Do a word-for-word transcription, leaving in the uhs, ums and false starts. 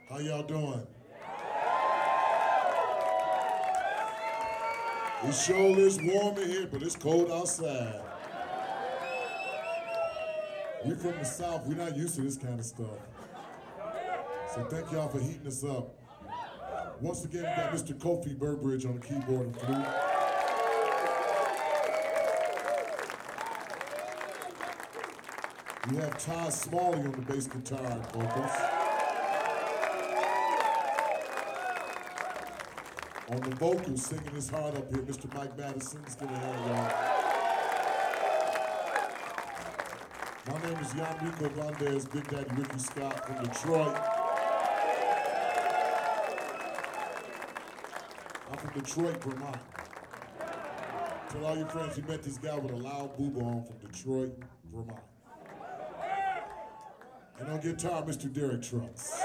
How y'all doing? It sure is warm in here, but it's cold outside. We from the South, we're not used to this kind of stuff. So thank y'all for heating us up. Once again, we got Mister Kofi Burbridge on the keyboard and flute. We have Todd Smalley on the bass guitar and vocals. On the vocals, singing his heart up here, Mister Mike Madison. Let's give a hand, y'all. My name is Yanrico Valdez, Big Daddy Ricky Scott from Detroit. I'm from Detroit, Vermont. Tell all your friends you met this guy with a loud booba on from Detroit, Vermont. And on guitar, Mister Derek Trucks.